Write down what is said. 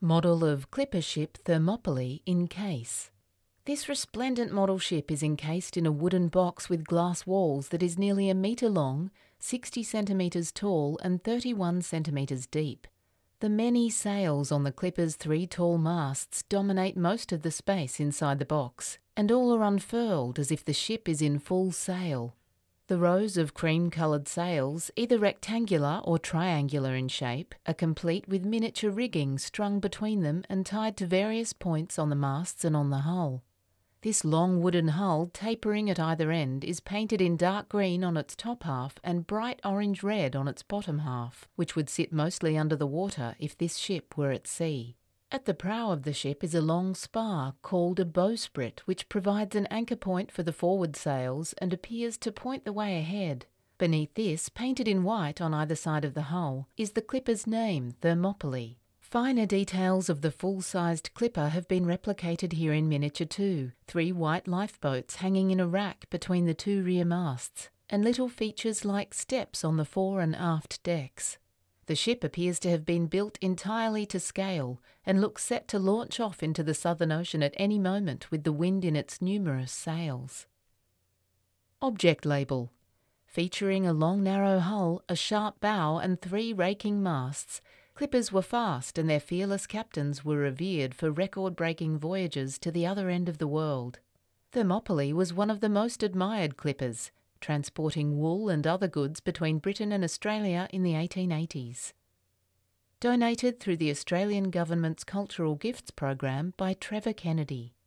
Model of clipper ship Thermopylae in case. This resplendent model ship is encased in a wooden box with glass walls that is nearly a metre long, 60 centimetres tall and 31 centimetres deep. The many sails on the clipper's 3 tall masts dominate most of the space inside the box, and all are unfurled as if the ship is in full sail. The rows of cream-coloured sails, either rectangular or triangular in shape, are complete with miniature rigging strung between them and tied to various points on the masts and on the hull. This long wooden hull, tapering at either end, is painted in dark green on its top half and bright orange-red on its bottom half, which would sit mostly under the water if this ship were at sea. At the prow of the ship is a long spar called a bowsprit, which provides an anchor point for the forward sails and appears to point the way ahead. Beneath this, painted in white on either side of the hull, is the clipper's name, Thermopylae. Finer details of the full-sized clipper have been replicated here in miniature too, 3 white lifeboats hanging in a rack between the 2 rear masts, and little features like steps on the fore and aft decks. The ship appears to have been built entirely to scale and looks set to launch off into the Southern Ocean at any moment with the wind in its numerous sails. Object label. Featuring a long narrow hull, a sharp bow and 3 raking masts, clippers were fast and their fearless captains were revered for record-breaking voyages to the other end of the world. Thermopylae was one of the most admired clippers, transporting wool and other goods between Britain and Australia in the 1880s. Donated through the Australian Government's Cultural Gifts Program by Trevor Kennedy.